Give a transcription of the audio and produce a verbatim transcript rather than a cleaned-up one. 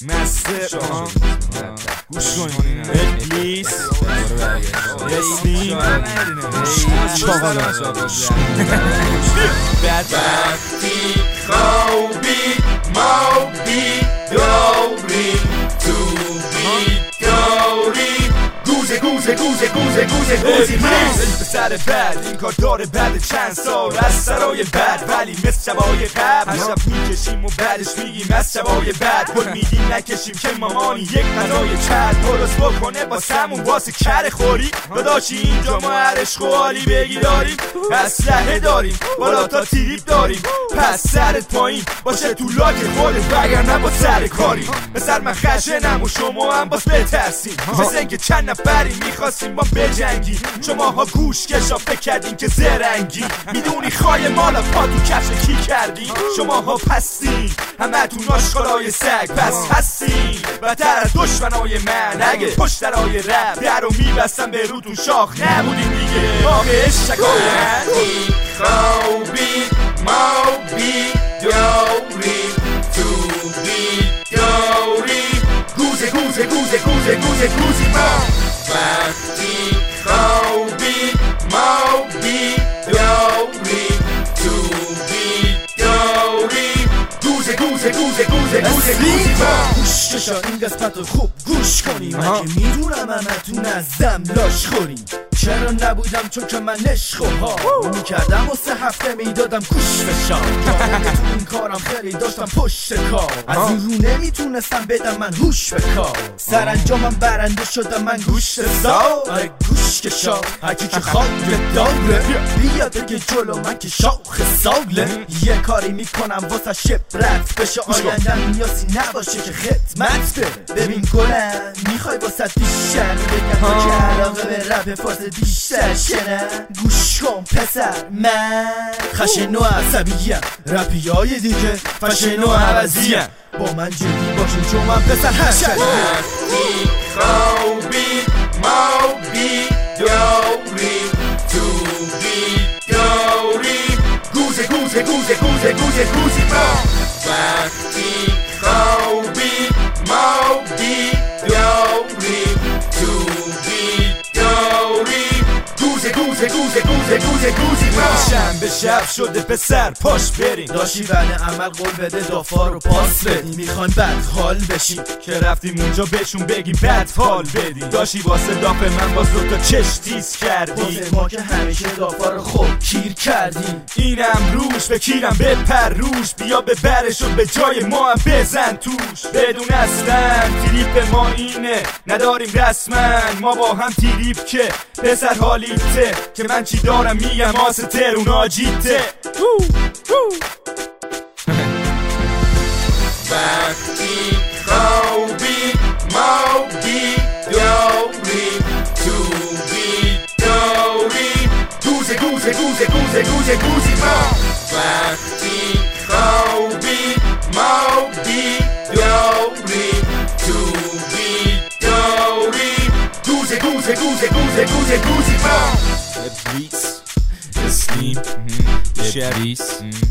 مسته گوش کنین ابلیس اسنیم چاقالا وقتی خوابی ما بیداری تو بیداری گوزه گوزه گوزه گوزه گوزه گوزی من به سر بد این کار داره بعد چند سال از سرای بد ولی مثل شبای قبل هر شب میکشیم و بعدش میگیم از شبای بد گل میدیم نکشیم که مامانی یک غذای چد درست بکنه با سمون واسه کر خوری داداشی اینجا ما هر عشق و حالی بگی داریم اسلحه داریم بالا تا تیریب داریم پس سرت پایین باشه تو لاک خودت وگرنه با سر کاری به سر من خشنم و شما هم باز بترسیم مثل اینکه چند نفری میخواستیم با بجنگی شماها گوش کشا فکر کردین که زرنگی میدونی خواهی مالا پا تو کفش کی کردی شماها پستین همه تو ناشکارای سگ پس هستین بدتر از دشمنای من اگه پشترای رب در رو میبستم به روتون شاخ نبودین دیگه باقی شکایت خوابی ما بیداری تو بیداری گوزه گوزه گوزه گوزه گوزه گوزی ما وقتی خوابی ما بیداری تو بیداری گوزه گوزه گوزه گوزه گوزه گوزی ما گوش کشا این قسمت رو خوب گوش کنی من که میدونم همتون از دم لاش خوریم چرا نبودم چون که من عشق و ها میکردم و سه هفته میدادم گوش فشار تو این کارم خیلی داشتم پشت کار از این رو نمیتونستم بدم من هوش به کار سرانجامم برنده شدم من گوش سا آره گوش کشا هرکی که خاک داره بیا دیگه جلو من که شاخ ساله یه کاری میکنم واسه شبرت بشه آیندم نیازی نباشه که خدمت بره ببین گلم میخوای واسه بیشتر بگم تو که علاقه به رپ فارس بیشتر شنه گوش کن پسر من خشن و عصبیم رپی های دیگه فشن و عوضیم با من جدی باشین چون من پسر هشت وقتی خوابی ما بیداری تو بیداری گوزه گوزه گوزه گوزه گوزه گوزی ما وقتی خوابی ما بیداری تو بیداری گوزه گوزه گوزه گوزه گوزه گوزی ما شنبه شب شده پسر پاش بریم داشتی بعد عمل قول بده دافا رو پاس بدیم میخوایم بد حال بشیم که رفتیم اونجا بهشون بگیم بد حال بدیم داشتی واسه دافه من باز دوتا چش تیز کردی واسه ما که همیشه دافا رو خوب کیر کردیم اینم روش به کیرم بپر روش بیا به برش و به جای ما هم بزن توش بدون اصلا تریپ ما اینه نداریم رسما ما با هم تریپ که پسر حالیته که من چی دارم میگم آسه ترون آجیته وقتی خوابی ما بیداری تو بیداری گوزه گوزه گوزه گوزه گوزه گوزی ما وقتی خوابی ما بیداری تو بیداری گوزه گوزه گوزه گوزه گوزه گوزی ما ابلیس اسنیم شریس